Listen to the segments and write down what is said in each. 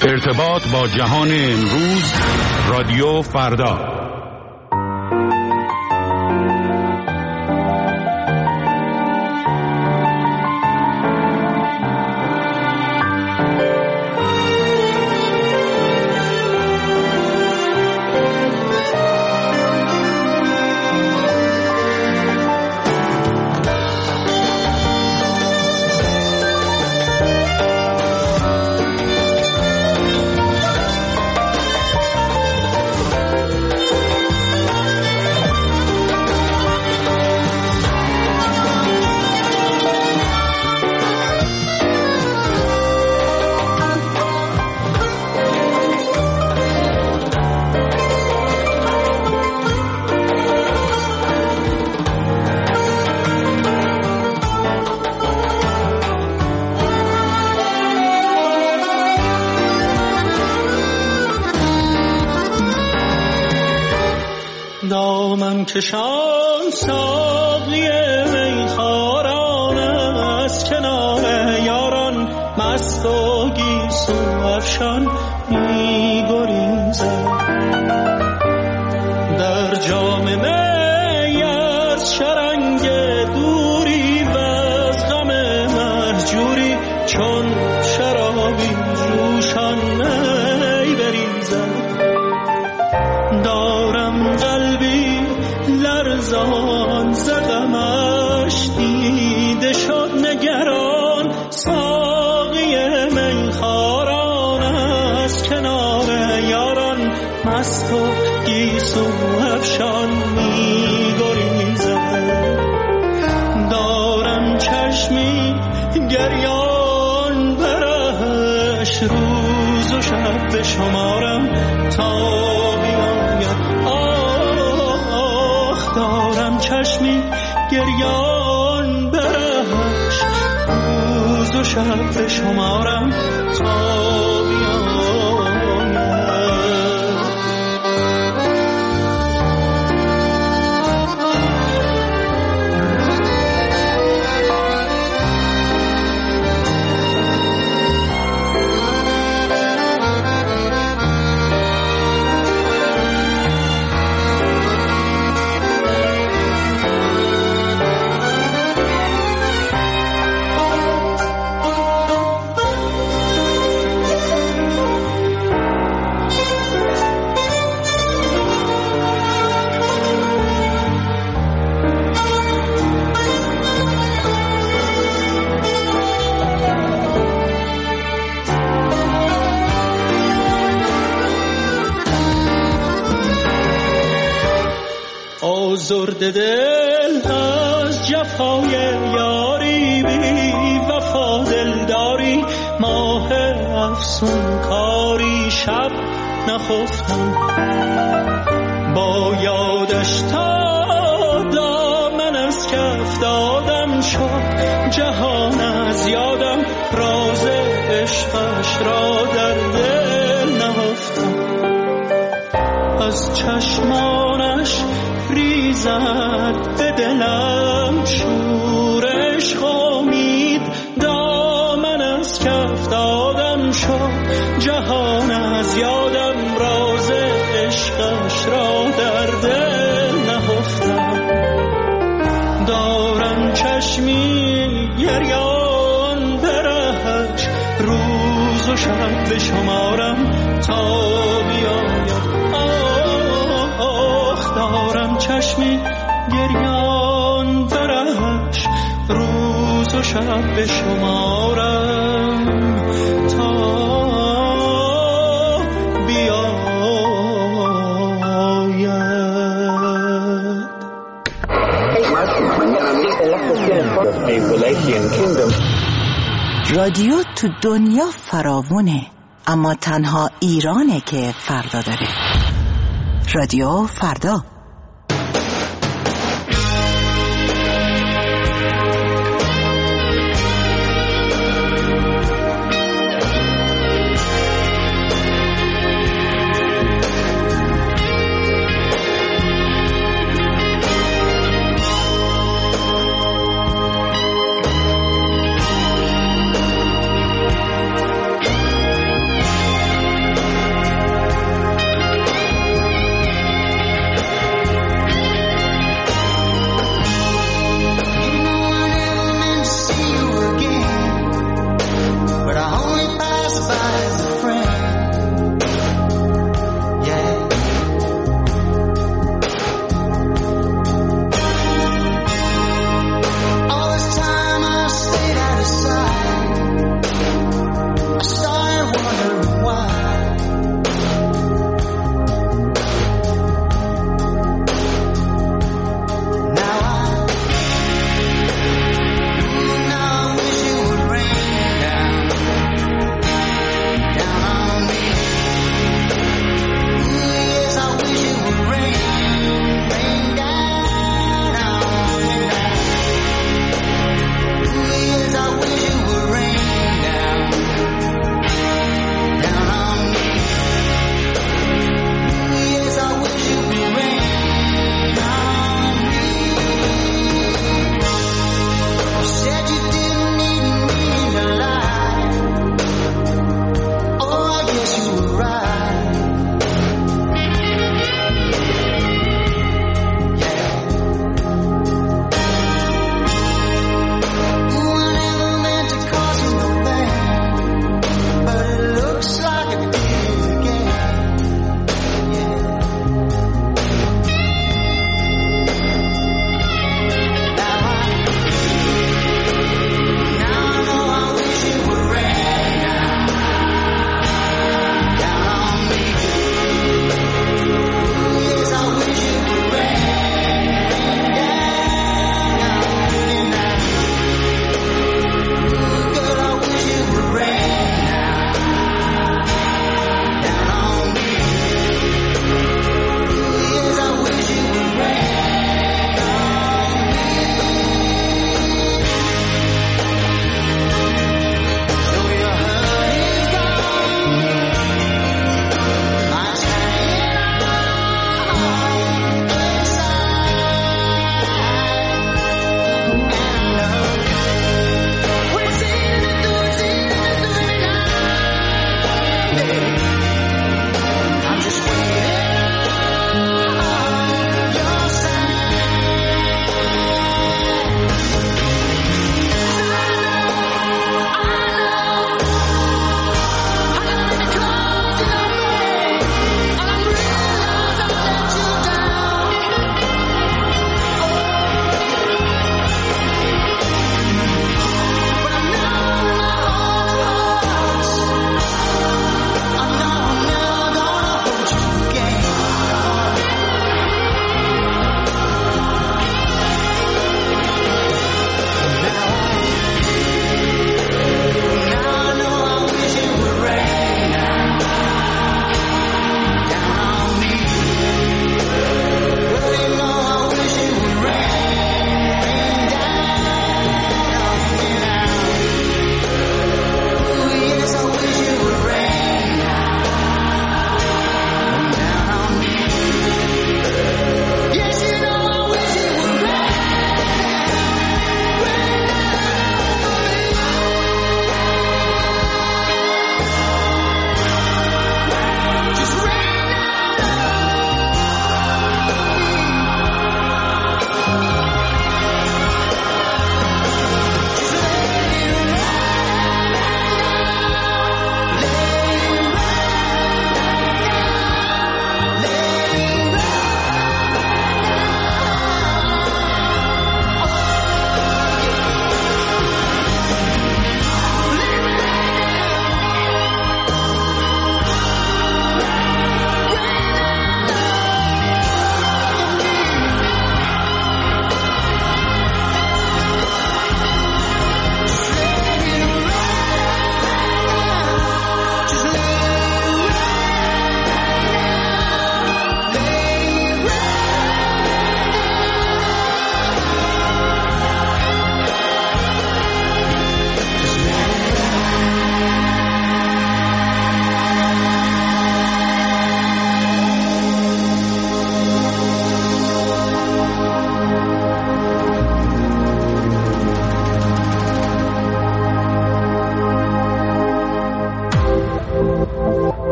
ارتباط با جهان امروز، رادیو فردا. کشان ساقی میخواران از کنار یاران مست و گیسو افشان می‌گریزد در جام می از شرنگ دوری و از غم مهجوری چون شرابی جوشان می بریزد دارم قلبی لرزان زغمش دیده شد نگران ساقی میخواران از کنار یاران مست و گیسو افشان می‌گریزد دارم چشمی گریان برش روز و شب به شمارم تا بیاید دارم چشمی گریان برش روز و شب به شمارم تا بیاید آزرده دل از جفای یاری بی وفا دلداری ماه افسون کاری شب نخفتم با یادش تا دامن از کف دادم شد جهان از یادم راز عشقش را در دل نهفتم از چشمانش ریزد به دلم شورش امید دامن از کف دادم شد جهان از یادم راز عشقش را در دل نهفتم دارم چشمی گریان برهش روز و شب به شمارم تا بیاید دارم چشمی گریان برش روز و شب به شمارم تا بیاید رادیو تو دنیا فراوونه اما تنها ایرانه که فردا داره. رادیو فردا.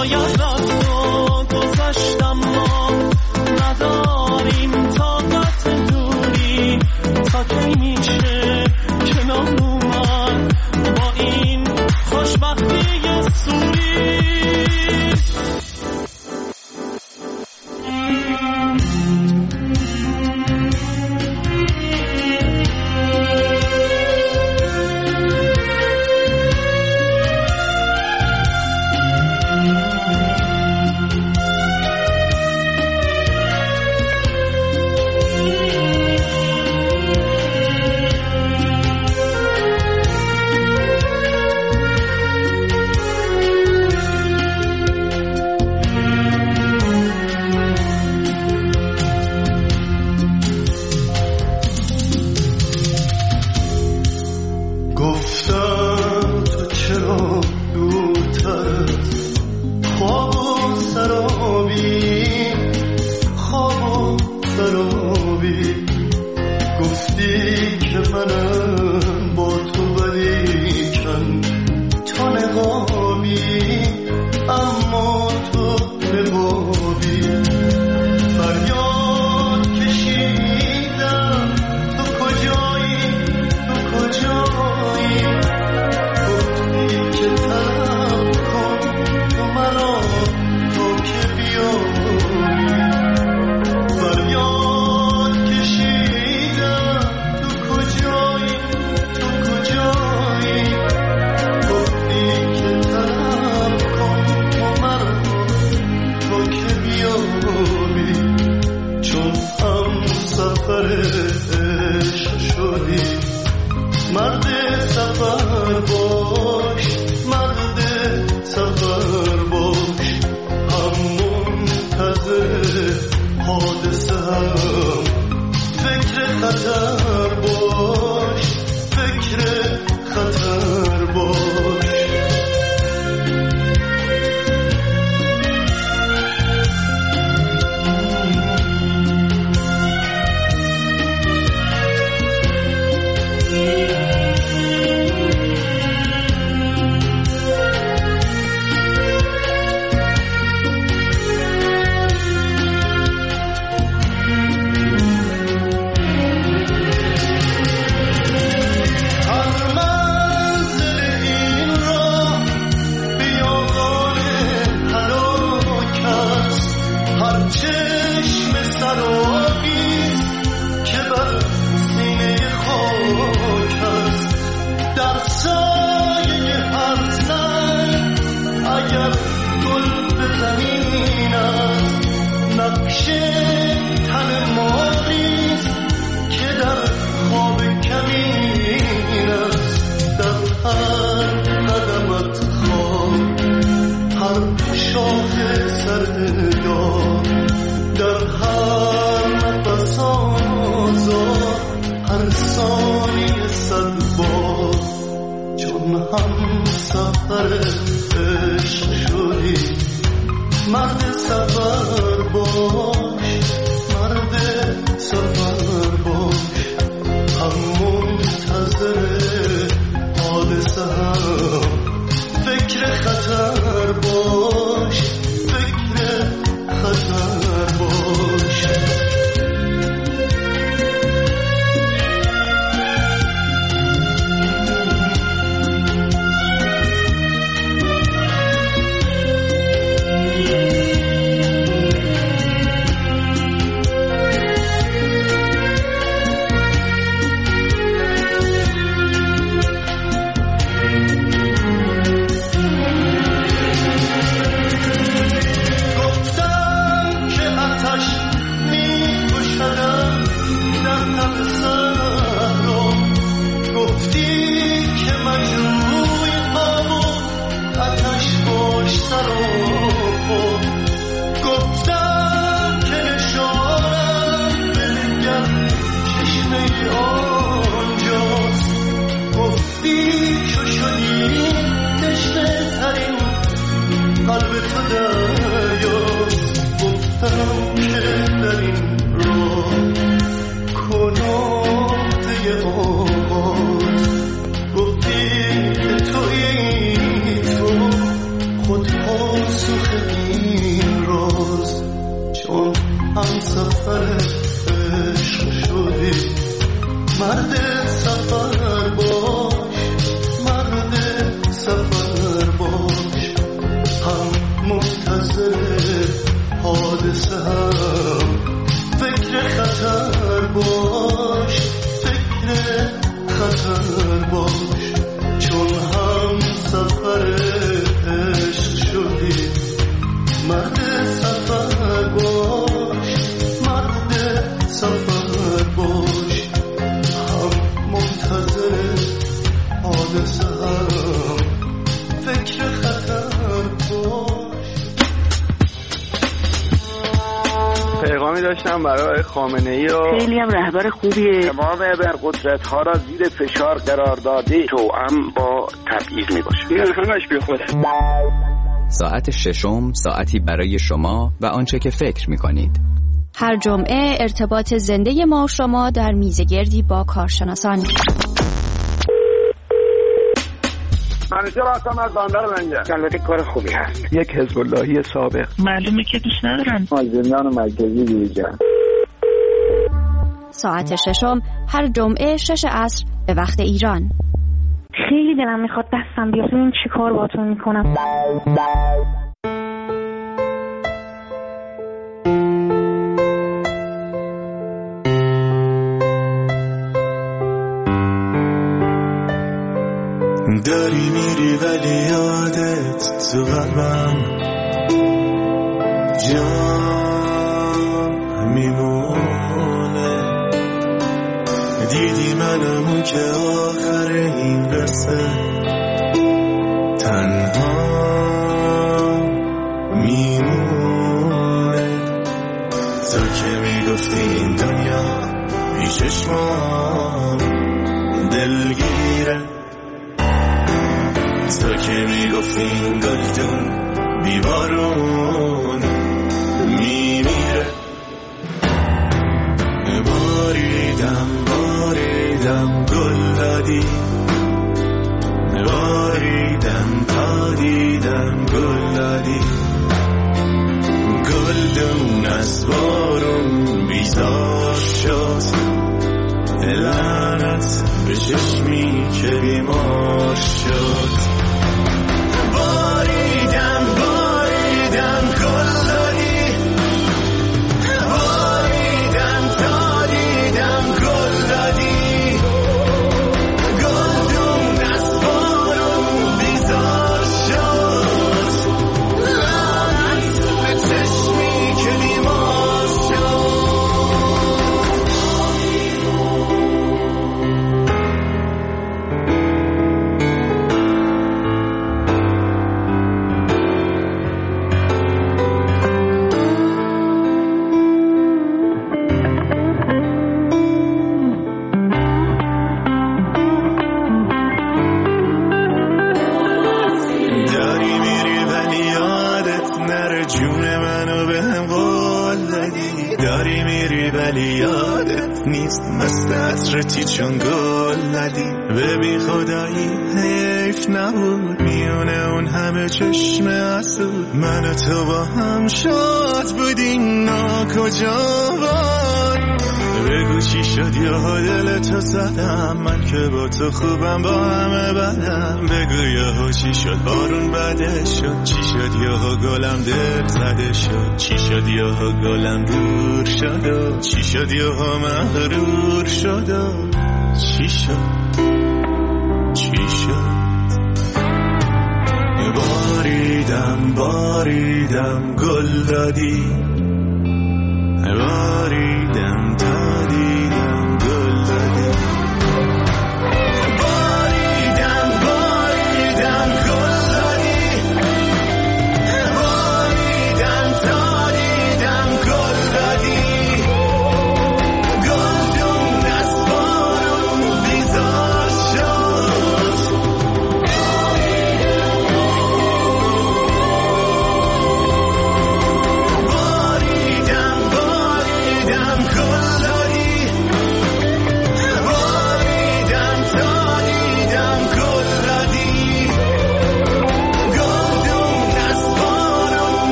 باید رفت و گذشت اما نداریم طاقت دوری تا کی میشه کنار اومد با این خوشبختی سوری این روز چون هم سفر عشق شدی مرد سفر باش مرد سفر باش هم منتظر حادثه هم فکر خطر باش فکر خطر باش چون هم سفر عشق شدی مرد سفر باش مرد سفر باش هم منتظر حادثه هم فکر خطر باش. پیغامی داشتم برای خامنه‌ای و خیلی هم رهبر خوبیه. تمام ابرقدرت‌ها را زیر فشار قرار داده توأم با تبعیض میباشه. این همش بی خوده. ساعت ششم ساعتی برای شما و آنچه که فکر می‌کنید. هر جمعه ارتباط زنده ما و شما در میزگردی با کارشناسان. منیجر هستم از بندر منجر. البته کار خوبی هست. یک حزب اللهی سابق. معلومه که دوست ندارن. از زندان مرکزی دیگه. ساعت ششم هر جمعه 6 عصر به وقت ایران. خیلی دلم میخواد دستم بیاد این چی کار باتون میکنم. داری میری ولی یادت تو قلبم جا میمونه. دیدی منمون که آخر این قصه تنها میمونه. تو که میگفتی این دنیا بی چشمام دلگیره. تو که میگفتی این گلدون بیبارون میمیره. باریدم گل دادی باریدم تا دیدم گل دادی. گلدون از بارون بیزار شد. لعنت به چشمی که بیمار شد. باریدم گل دادی باریدم تا دیدم گل دادی. گلدون از بارون بیزار شد. لعنت به چشمی که بیمار شد. حسرتی چون گل ندی. ببین خدایی حیف نبود میونه اون همه چشم حسود. من و تو با هم شاد بودیم ناکجا بود. بگو چی شد یا دل تو زدم من که با تو خوبم با همه بدم. بگو یا چی شد بارون بده شد. چی شد یا گلم دل زده شد. چی شد یا گلم دور شد و چی شد یا مغرور شد و چی شد باریدم گل دادی باریدم تا دیدم گل دادی. باریدم گل دادی باریدم تا دیدم گل دادی. گلدون از بارون بیزار شد. باریدم گل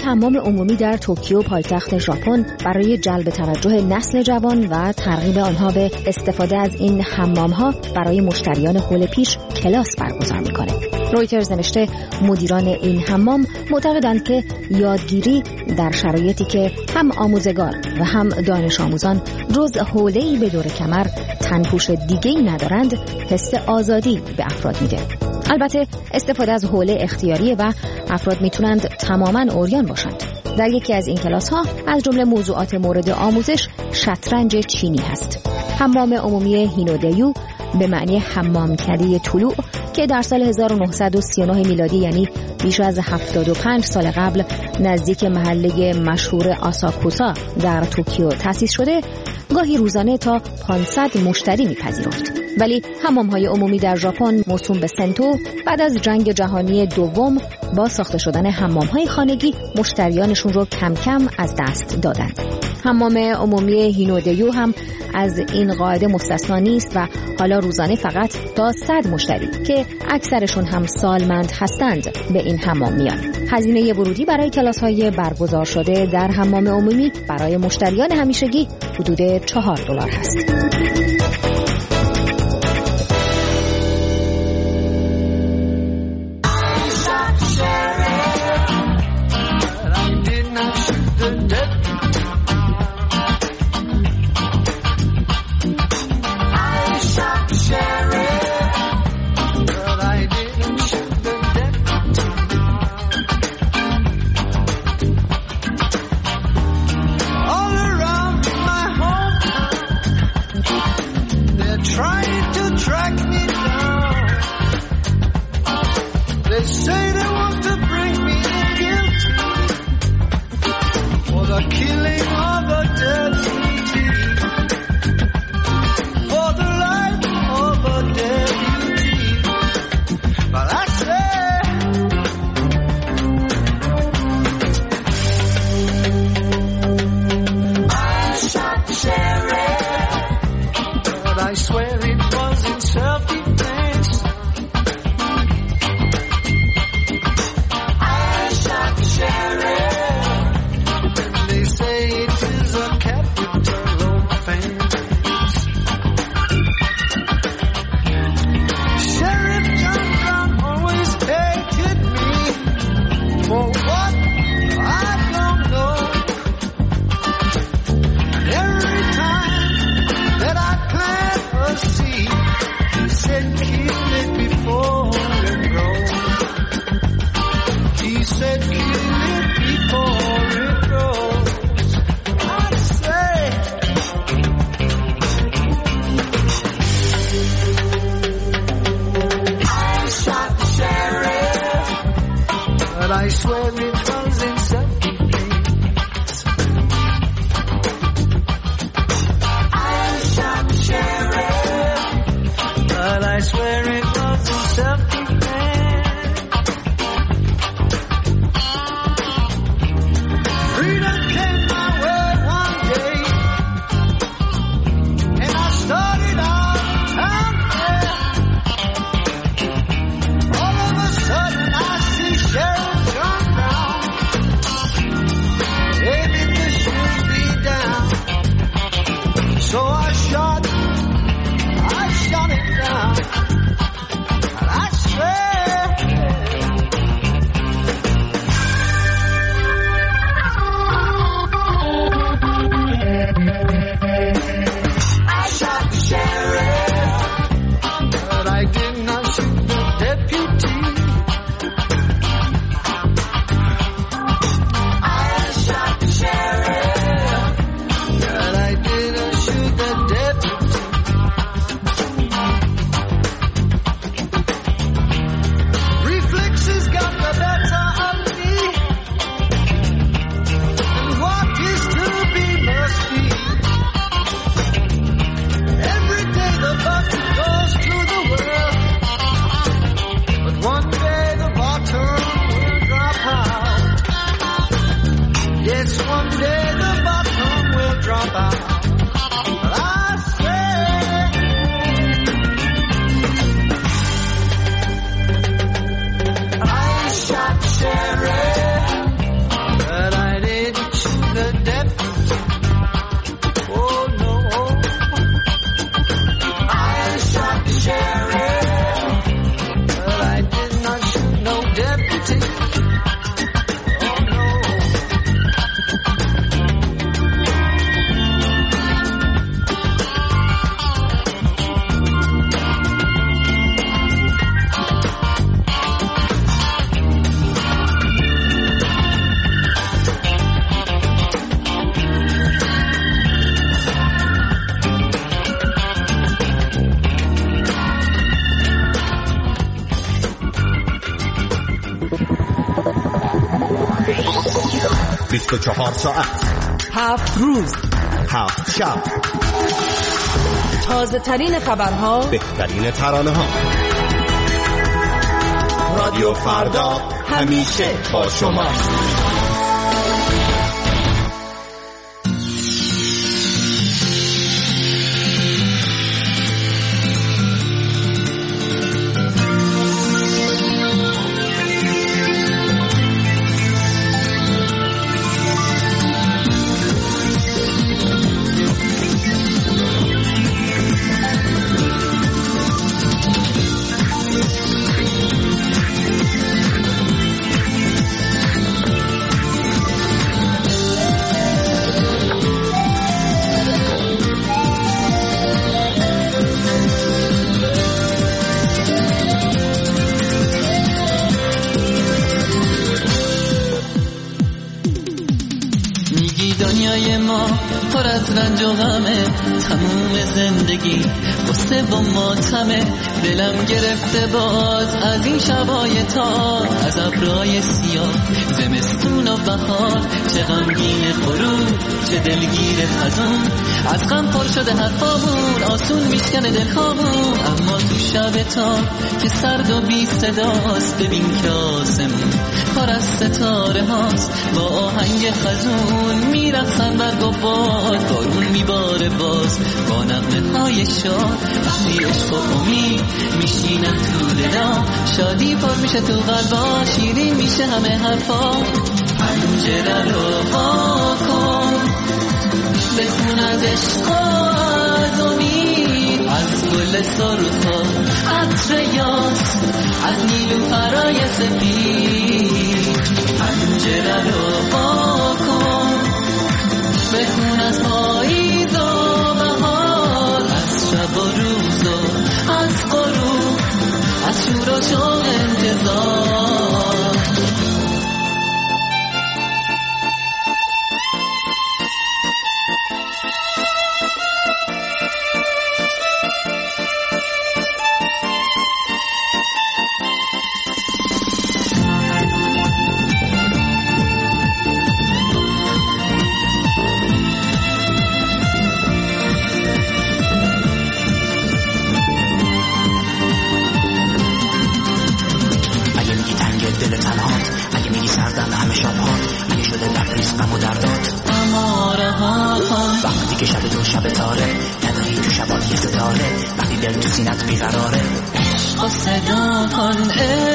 حمام عمومی در توکیو پایتخت ژاپن برای جلب توجه نسل جوان و ترغیب آنها به استفاده از این حمام‌ها برای مشتریان هول پیش کلاس برگزار می‌کنه. رویترز نوشته مدیران این حمام معتقدند که یادگیری در شرایطی که هم آموزگار و هم دانش آموزان جز حوله‌ای به دور کمر تنپوش دیگه‌ای ندارند، حس آزادی به افراد میده. البته استفاده از حوله اختیاریه و افراد میتونند تماماً عریان باشند. در یکی از این کلاس‌ها از جمله موضوعات مورد آموزش شطرنج چینی هست. حمام عمومی هینودیو به معنی حمامکده طلوع که در سال 1939 میلادی یعنی بیش از 75 سال قبل نزدیک محله مشهور آساکوسا در توکیو تأسیس شده، گاهی روزانه تا 500 مشتری میپذیرفت. ولی حمام‌های عمومی در ژاپن موسوم به سنتو بعد از جنگ جهانی دوم با ساخته شدن حمام‌های خانگی مشتریانشون رو کم کم از دست دادند. حمام عمومی هینودیو هم از این قاعده مستثنا نیست و حالا روزانه فقط تا 100 مشتری که اکثرشون هم سالمند هستند به این حمام میان. هزینه ورودی برای کلاس‌های برگزار شده در حمام عمومی برای مشتریان همیشگی حدود $4 هست. 24 ساعت 7 روز 7 شب، تازه ترین خبرها، بهترین ترانه ها. رادیو فردا همیشه با شما. دنیای ما پر از رنج و غمه، تموم زندگی قصه و ماتمه. دلم گرفته باز از این شبای تار، از ابرای سیاه زمستون و بهار. چه غمگین غروب، چه دلگیر خزون، از غم پر شده حرفامون، آسون میشکنه دلهامون. اما تو شب تار که سرد و بی صداست، ببین که آسمون پر از ستاره هاست. با آهنگ خزون میرقصن برگ و باد، بارون میباره باز با نغمه های شاد. وقتی عشق و امید میشینن تو دلا، شادی پر میشه تو قلبا، شیرین میشه همه حرفا. پنجره رو وا کن، بخون از عشق و از امید، از گل سرخ و عطر یاس، از نیلوفرای سفید. پنجره رو وا کن، بخون از پاییز و بهار، از شب و روز و از غروب، از شور و شوق انتظار. وقتی که شب تو شب تاره، نداری تو شبات یه ستاره، وقتی دل تو سینت بیقراره، عشق و صدا کن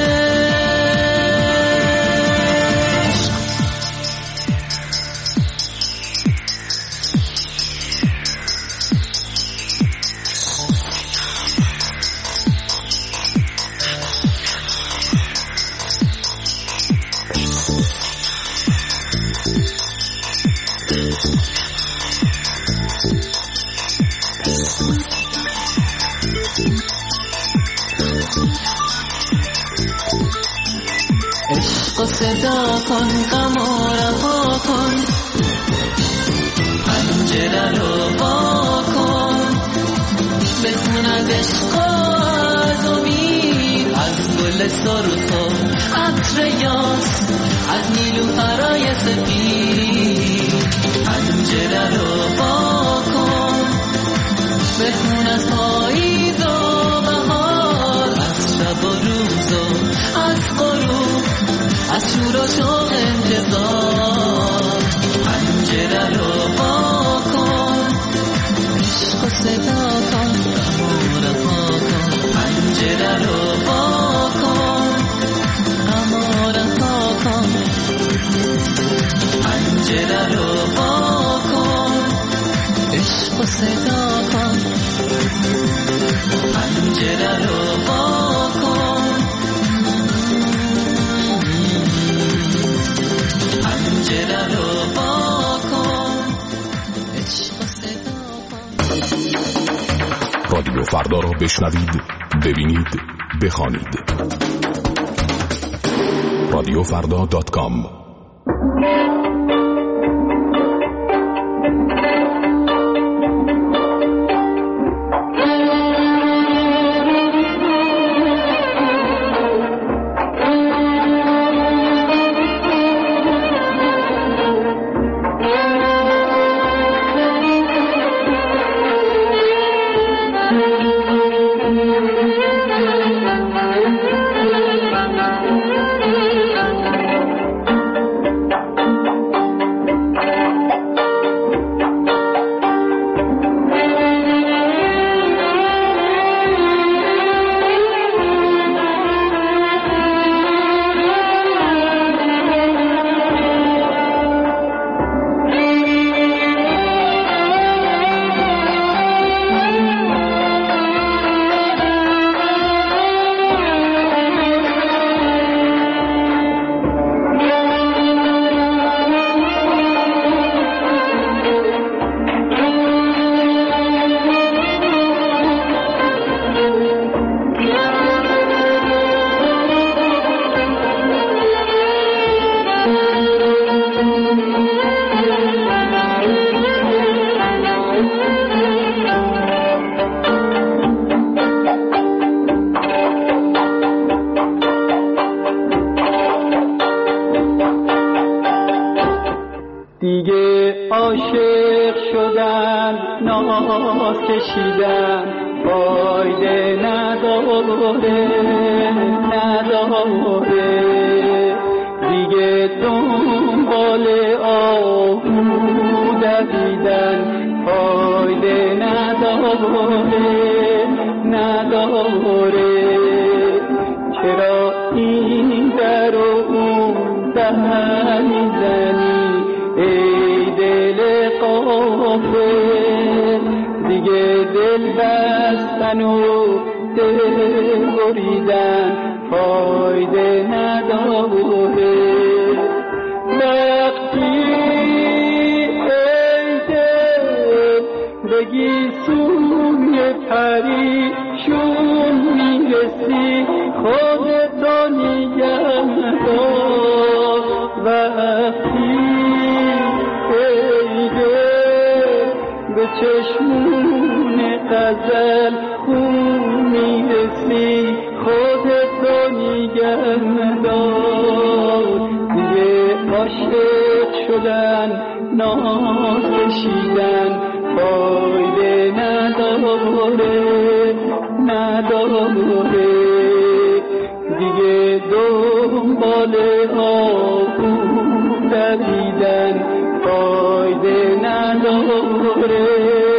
عشق و صدا کن، غم و رها کن. پنجره رو وا کن، بخون از عشق و از امید، از گل سرخ و عطر یاس، از نیلوفرای سفید. پنجره رو وا کن، بخون از پاییز و بهار، از شب و روز و از غروب، از شور و شوق انتظار. پنجره رو وا کن، عشق و صدا کن، غم و رها کن. پنجره رو وا کن، غم و رها کن. پنجره رو وا کن، عشق و صدا کن. پنجره رو وا کن، پنجره رو وا کن، عشق و صدا کن. رادیو فردا را بشنوید، ببینید، بخوانید. radiofrda.com عاشق شدن ناز کشیدن فایده نداره دیگه دنبال آهو دویدن فایده نداره چرا این در و اون در میزنی ای دل غافل دیگه دل بستن و دل بریدن فایده نداره وقتی ای دل بگی سوی پریشون میرسی خودتو نگه دار وقتی ای دل به چشمون غزل خون میرسی خودتو نگه دار دیگه عاشق شدن ناز کشیدن فایده نداره دیگه دنبال آهو دویدن فایده نداره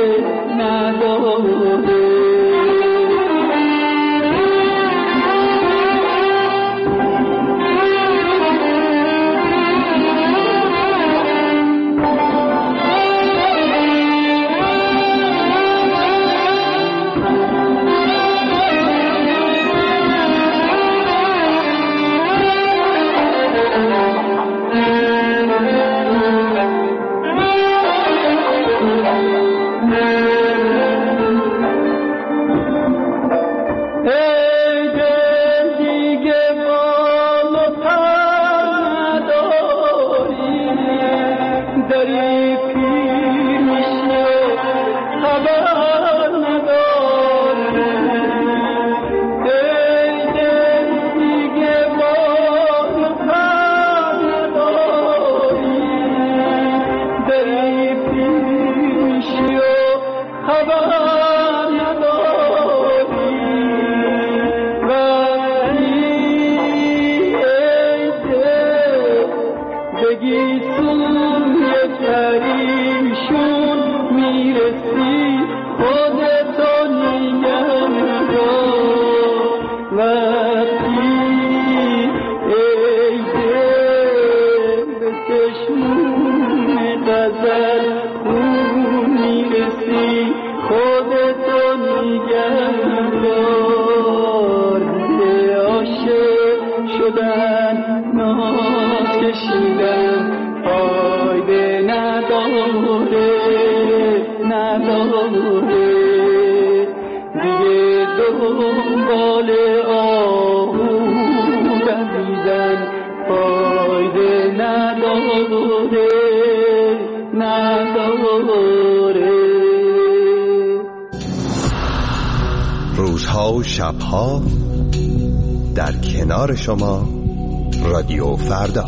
روزها و شبها در کنار شما رادیو فردا.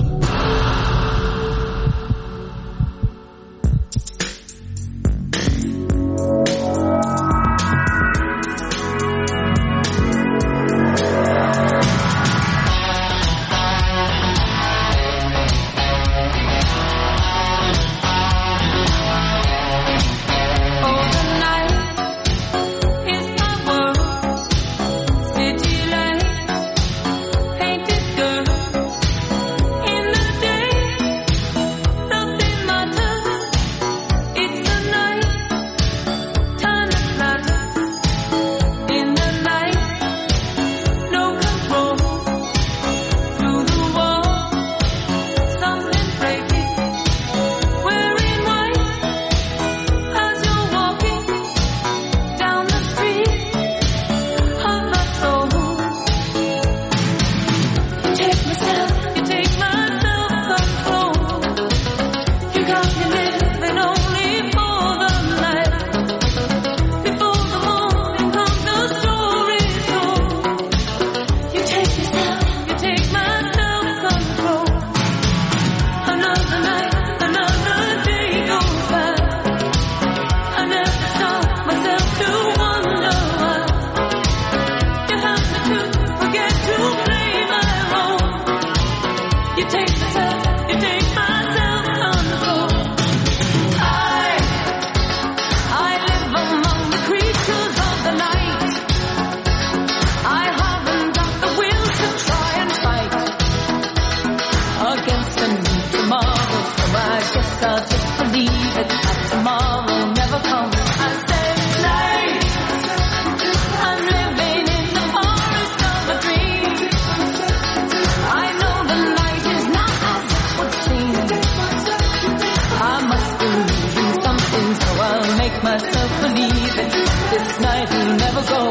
In myself believe it. This night will never go.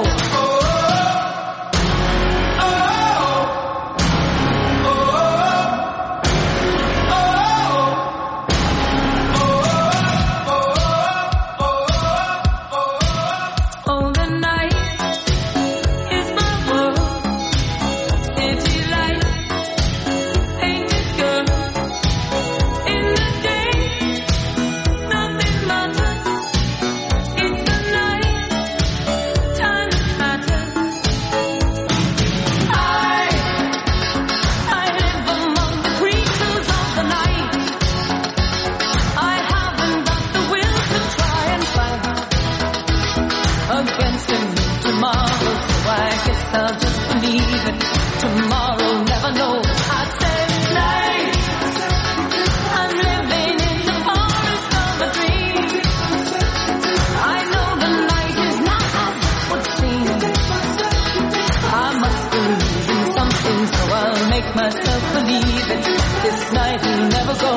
Myself believe it. This night will never go.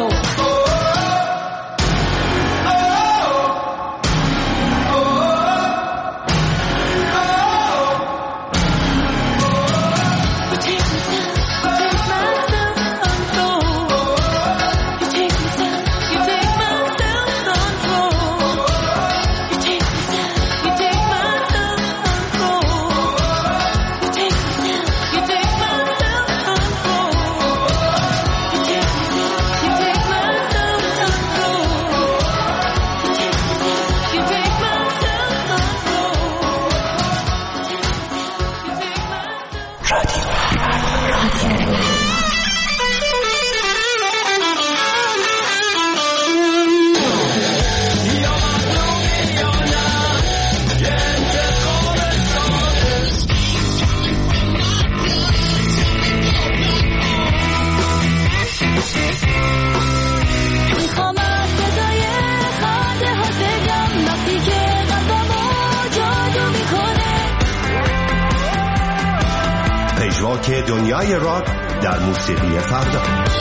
که دنیای راک در موسیقی فردا.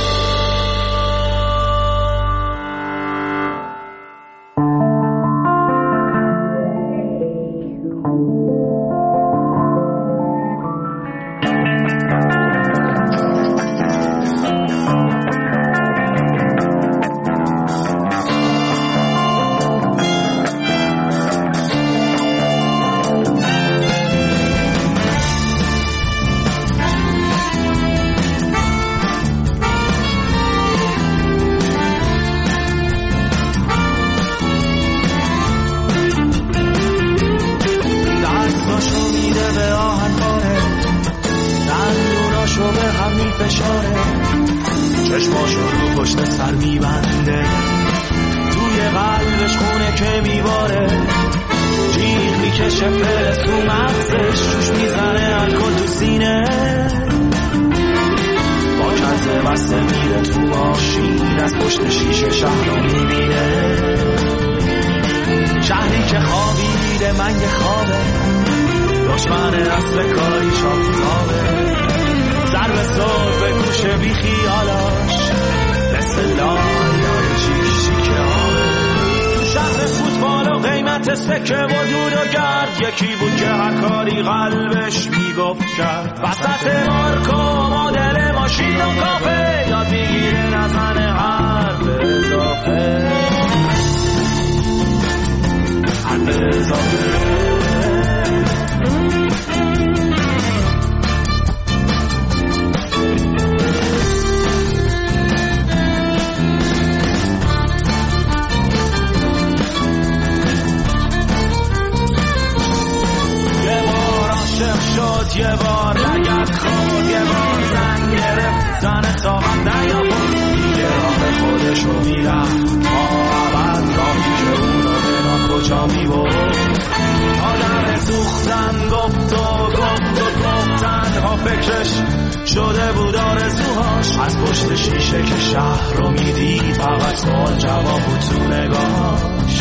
یه بار لگت خود یه بار زن گرفت زن طاقت نیافت دیگه راه خودشو میرفت آبد راهی که اونو به کجا میبرد آدم سوختن گفت تنها فکرش شده بود آرزوهاش از پشت شیشه که شهر رو میدید فقط سوال جواب بود تو نگاهاش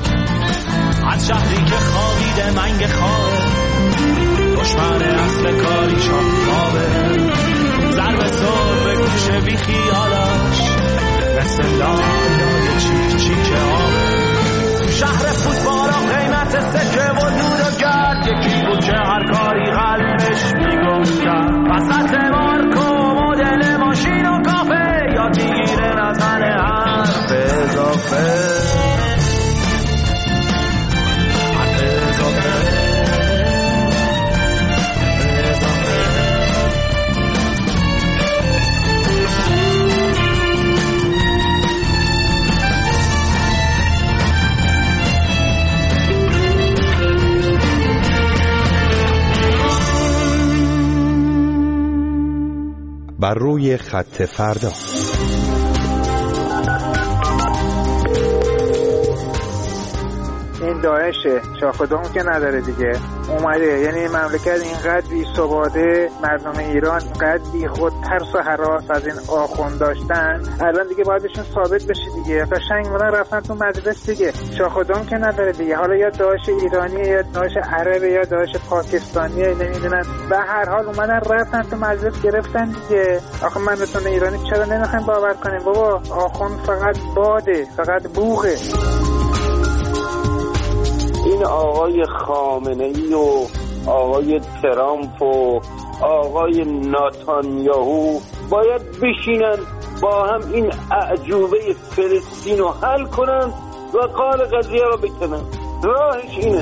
از شهری که خوابیده منگ خوابه دشمن اصل کاری شافابه ضرب سر به گوش بی خیالاش مثل لالای چیک چیک آبه شهر فوتبال نزنه حرف اضافه. بر روی خط فردا. این داعشه، شاخ و دام که نداره دیگه، اومده. یعنی مملکت اینقدر بی ثباته، مردم ایران اینقدر بی خود ترس و هراس از این آخوند داشتن، الان دیگه باید بهشون ثابت بشه دیگه. قشنگ بودن رفتن تو مجلس دیگه، شاخ و دام که نداره دیگه. حالا یا داعش ایرانیه یا داعش عربه یا داعش پاکستانیه، نمیدونن. به هر حال اومدن رفتن تو مجلس گرفتن دیگه. آخه مردم ایرانی چرا نمیخوایم باور کنیم بابا آخوند فقط باده، فقط بوغه. این آقای خامنه‌ای و آقای ترامپ و آقای ناتانیاهو باید بشینن با هم این اعجوبه فلسطین رو حل کنن و قال قضیه رو بکنن. راهش اینه.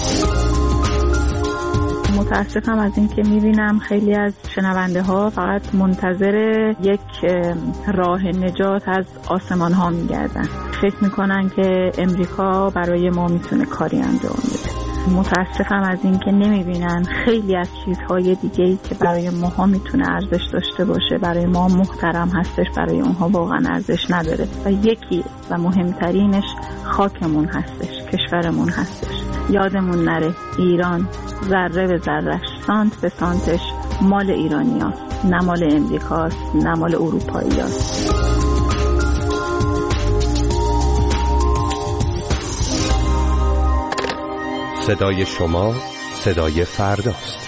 متاسفم از این که میبینم خیلی از شنونده ها فقط منتظر یک راه نجات از آسمان ها میگردن. فکر میکنن که امریکا برای ما میتونه کاری انجام بده. متاسفم از این که نمیبینن خیلی از چیزهای دیگه‌ای که برای ماها میتونه ارزش داشته باشه، برای ما محترم هستش، برای اونها واقعا ارزش نداره. و یکی و مهمترینش خاکمون هستش، کشورمون هستش. یادمون نره ایران ذره به ذرهش، سانت به سانتش مال ایرانیاست، نه مال امریکاست، نه مال اروپاییاست. صدای شما صدای فرداست.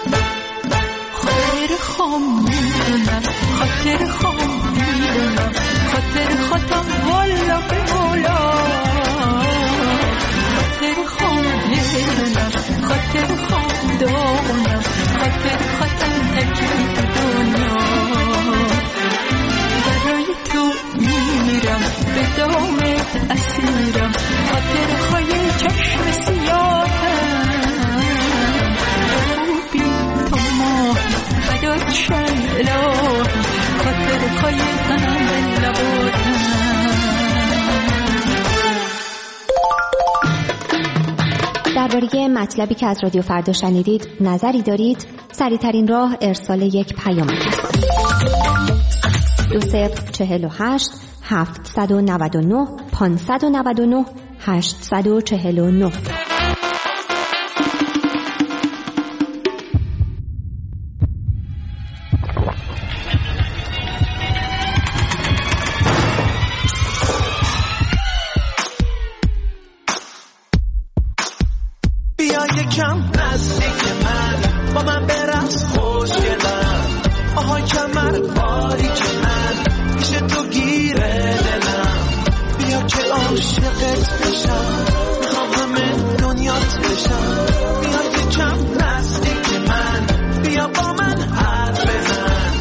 خاطر خام میدونم چلا خاطر های غم لباتم. درباره مطلبی که از رادیو فردا شنیدید نظری دارید؟ سریع‌ترین راه ارسال یک پیامک است. 2048 799 599 849. بیا یکم نزدیک من، با من برقص خوشگلم. آهای کمر باریک من، پیش تو گیره دلم. بیا که عاشقت بشم، میخوام همه دنیات بشم. بیا یکم نزدیک من، بیا با من حرف بزن.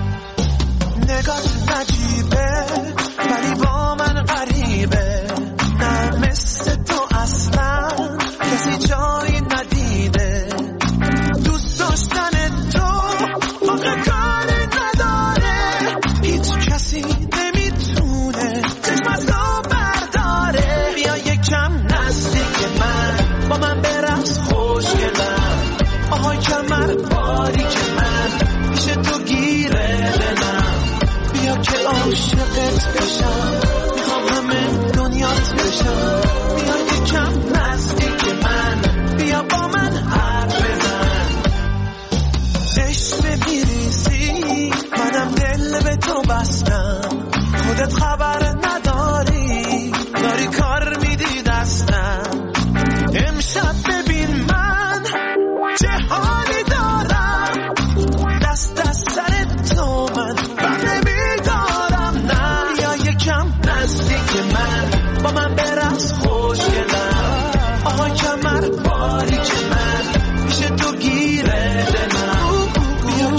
نگات عجیبه ولی با من غریبه، نه مثل تو اصلا کسی جایی ندیده. دوست داشتن تو آخه کاری نداره، هیچ کسی نمیتونه چشمت رو برداره. بیا یکم نزدیک من، با من برقص خوشگلم. آهای کمر باریک من، پیش تو گیره دلم. بیا که عاشقت بشم، میخوام همه دنیات بشم. بیا یکم نزدیک من، بیا با من حرف بزن. عشق میریزی منم دل به تو بستم، خودت خبر نداری داری کار میدی دستم. امشب ببین من چه حالی دارم، دست از سر تو من بر نمیدارم. نه بیا یکم نزدیک من، با من برقص خوشگلم. آهای کمر باریک من، پیش تو گیره دلم. بیا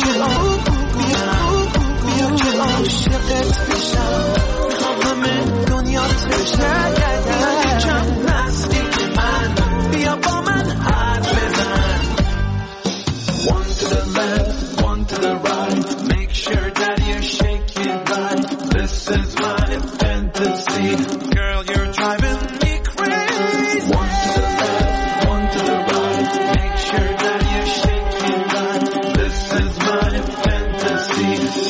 که عاشقت بشم، میخوام همه دنیات بشم. بیا یکم نزدیک من، بیا با من حرف بزن. One to the left, one to the right, make sure that you shake it right. This is my fantasy, girl you're driving me crazy. One to the left, one to the right, make sure that you shake it right. This is my fantasy.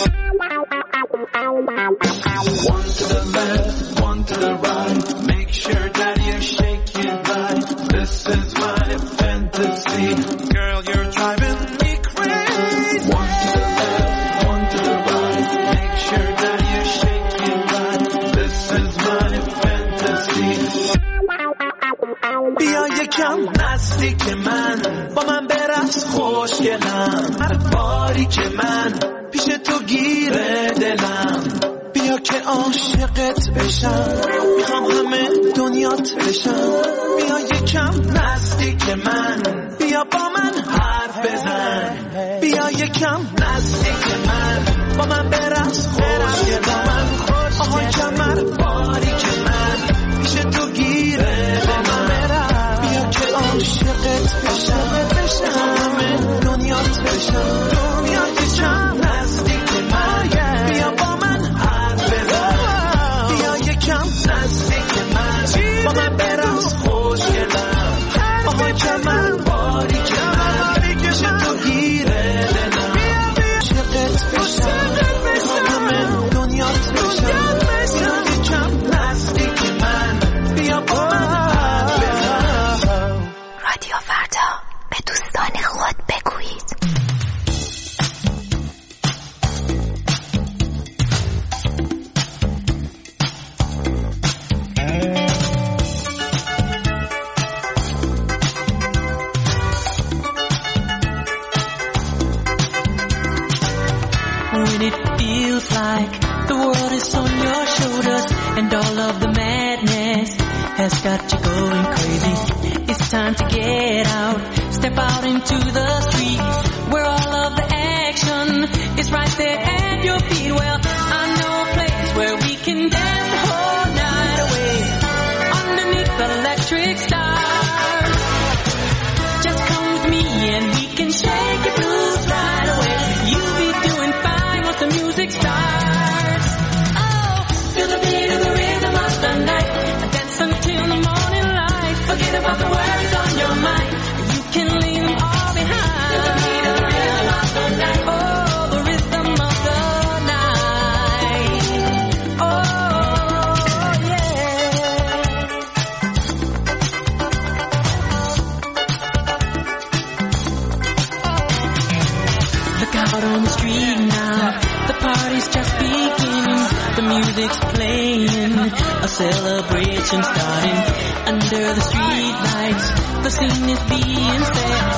One to the left, one to the right, make sure that you shake it right. This is my fantasy, girl you're driving me crazy. One to the left, one to the right, make sure that you shake it right. This is my fantasy. بیا یکم نزدیک من، با من برقص خوشگلم. هر باری که من پیش تو گیره دلم. بیا که عاشقت بشم، میخوام همه دنیات بشم. بیا یکم نزدیک من، بیا با من حرف بزن. بیا یکم نزدیک من، با من برقص خوشگلم. آهای کمر باریک من، پیش تو گیره دلم. بیا که عاشقت بشم، همه دنیات بشم. بیا یکم نزدیک من، بیا با من حرف بزن. بیا یکم نزدیک من، با من برقص خوشگلم. آهای کمر باریک من، پیش تو گیره دلم. عاشقت بشم، همه دنیات بشم. بیا یکم نزدیک من، بیا با من حرف بزن. رادیو فردا، به دوستان خود بگویید. When it feels like the world is on your shoulders and all of the madness has got you going crazy, it's time to get out, step out into the street where all of the action is right there at your feet. Well, I know a place where we can dance the whole night away underneath the electric stars. Just come with me and we can shake your blues right away. You be Out on the street now, the party's just beginning. The music's playing, a celebration starting. Under the street lights, the scene is being set.